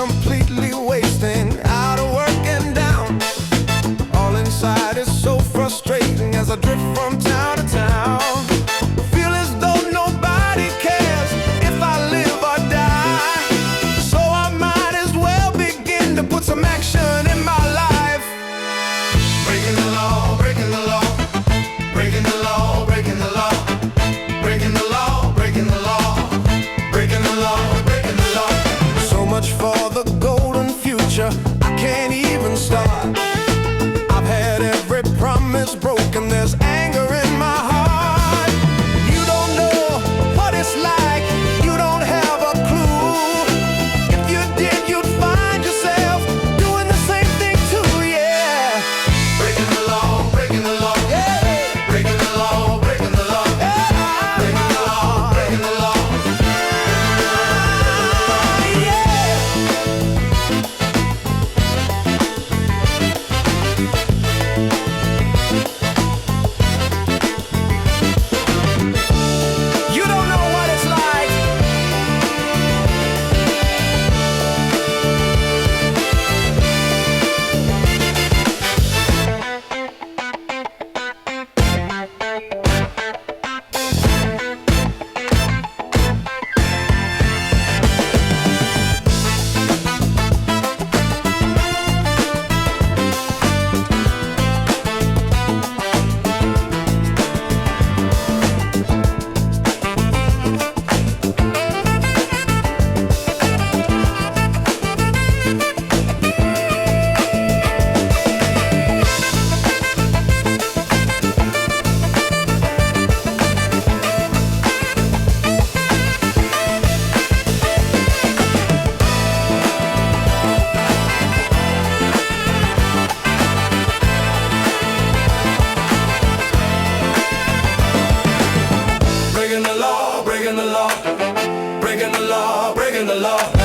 completely wasting, out of work and down. All inside is so frustrating as I drift from town to town. Feel as though nobody cares if I live or die. So I might as well begin to put some action in my life. Breaking the law, breaking the law, breaking the law, breaking the law, breaking the law, breaking the law, breaking the law, breaking the law. So much for the golden future, I can't even start. I've had every promise broken, there's anger in my heart. You don't know what it's like, you don't have a clue. If you did, you'd find yourself doing the same thing too, yeah. Breaking the law, breaking the law, yeah. Breaking the law, breaking the law, yeah. Breaking the law, breaking the law, yeah. You don't know what it's like. Breaking the law, breaking the law, breaking the law, breaking the law.